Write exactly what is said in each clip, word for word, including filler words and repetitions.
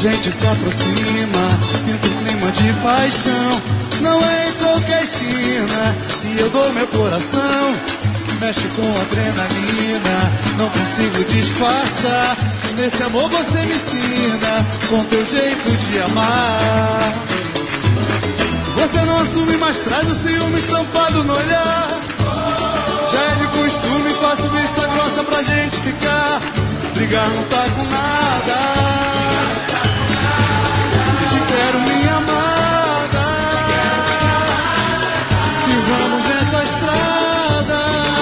gente se aproxima, pinta um clima de paixão. Não é em qualquer esquina que eu dou meu coração. Mexe com adrenalina, não consigo disfarçar. Nesse amor você me ensina, com teu jeito de amar. Você não assume, mas traz o ciúme estampado no olhar. Já é de costume, faço vista grossa pra gente ficar. Brigar não tá com nada. Te quero, minha amada, e vamos nessa estrada.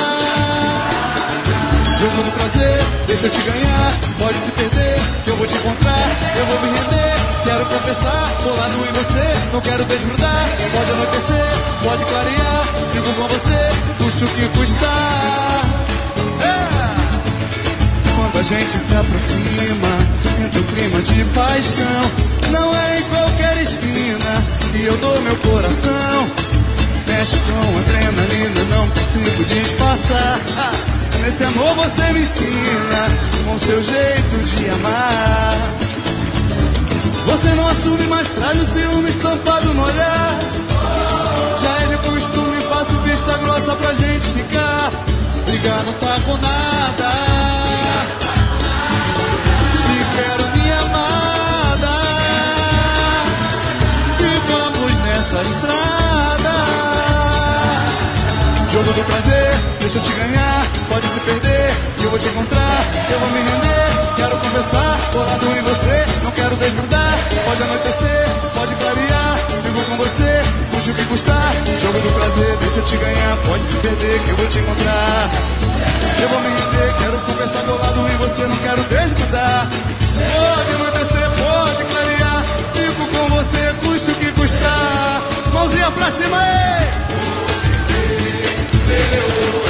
Jogo do prazer, deixa eu te ganhar. Pode se perder, que eu vou te encontrar. Eu vou me render, quero confessar. Colado em você, não quero desgrudar. Pode anoitecer, pode clarear. Fico com você, custe o que custar. É! Quando a gente se aproxima, entra um clima de paixão. Não é em qualquer esquina que eu dou meu coração. Mexe com adrenalina, não consigo disfarçar. Ah, nesse amor você me ensina, com seu jeito de amar. Você não assume, mas traz o ciúme estampado no olhar. Já é de costume, faço vista grossa pra gente ficar. Brigar não tá com nada. Te quero, minha amada, e vamos nessa estrada. Jogo do prazer, deixa eu te ganhar. Pode se perder, que eu vou te encontrar. Eu vou me render, quero conversar. Colado em você, não quero desgrudar. Pode anoitecer, pode clarear. Fico com você, custe o que custar. Jogo do prazer, deixa eu te ganhar. Pode se perder, que eu vou te encontrar. Eu vou me render, quero conversar. Colado em você, não quero desgrudar. Pode anoitecer, pode clarear. Fico com você, custe o que custar. Mãozinha pra cima, ei!